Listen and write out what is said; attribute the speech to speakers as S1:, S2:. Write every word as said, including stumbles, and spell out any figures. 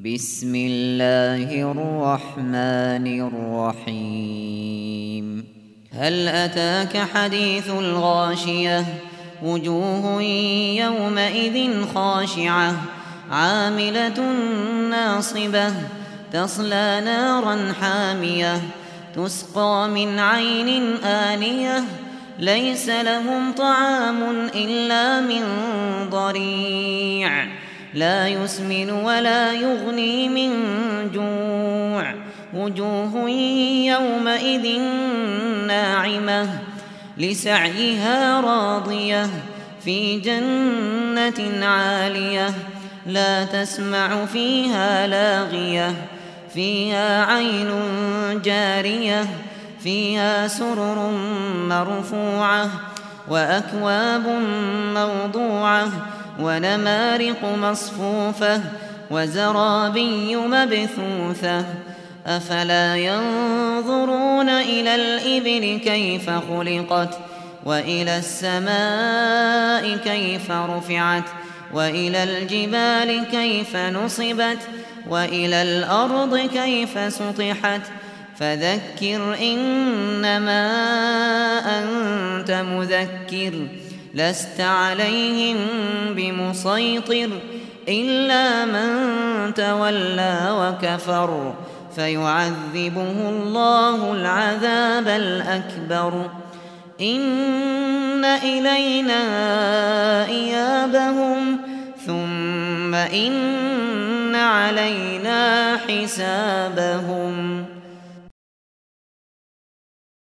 S1: بسم الله الرحمن الرحيم هل أتاك حديث الغاشية وجوه يومئذ خاشعة عاملة ناصبة تصلى نارا حامية تسقى من عين آنية ليس لهم طعام إلا من ضريع لا يسمن ولا يغني من جوع وجوه يومئذ ناعمة لسعيها راضية في جنة عالية لا تسمع فيها لاغية فيها عين جارية فيها سرر مرفوعة وأكواب موضوعة ونمارق مصفوفة وزرابي مبثوثة أفلا ينظرون إلى الإبل كيف خلقت وإلى السماء كيف رفعت وإلى الجبال كيف نصبت وإلى الأرض كيف سطحت فذكر إنما أنت مذكر لست عليهم بمسيطر إلا من تولى وكفر فيعذبه الله العذاب الأكبر إن إلينا إيابهم ثم إن علينا حسابهم.